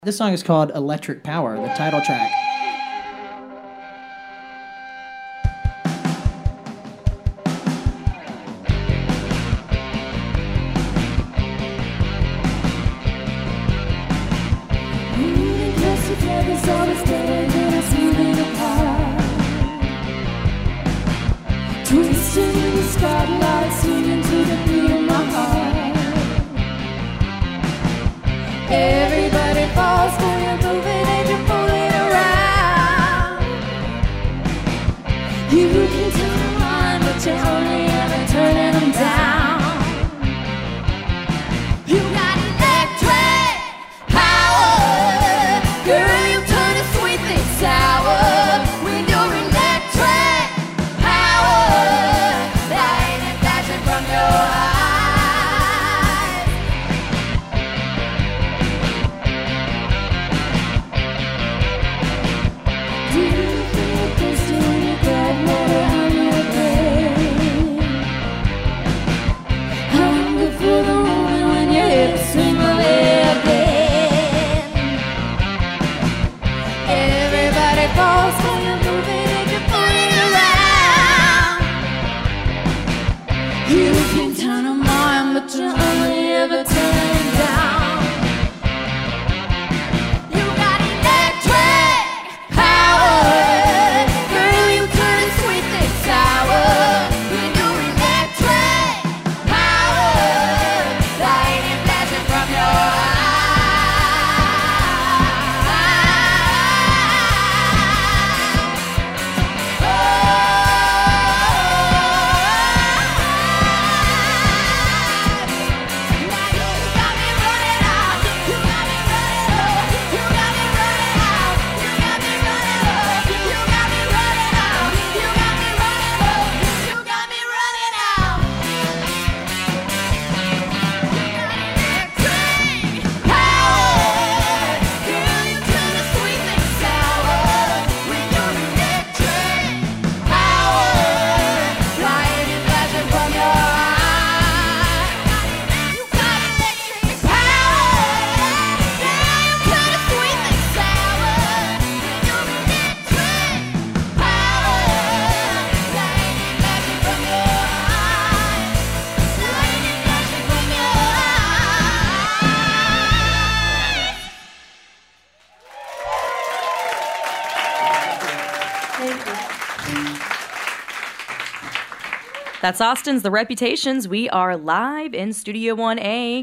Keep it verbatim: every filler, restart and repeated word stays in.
This song is called Electric Power, the title track. Twisting in the spotlight, singing to the beat of my heart. Everybody falls for you, moving and you pull it around. You can turn them on, but you're only ever turning them down. You got electric power, girl, you turn a sweet thing sour with your electric power, lightning flashing from your eyes. Do you feel thirsty when you grab water on your brain? Hunger for the moment when your hips swing away again. Everybody falls when you're moving and you're pulling around. You can turn them on, but you only ever turn them down. You got electric power, girl, you turn sweet things sour with your electric power, lightning flashing from your That's Austin's The Reputations. We are live in Studio one A.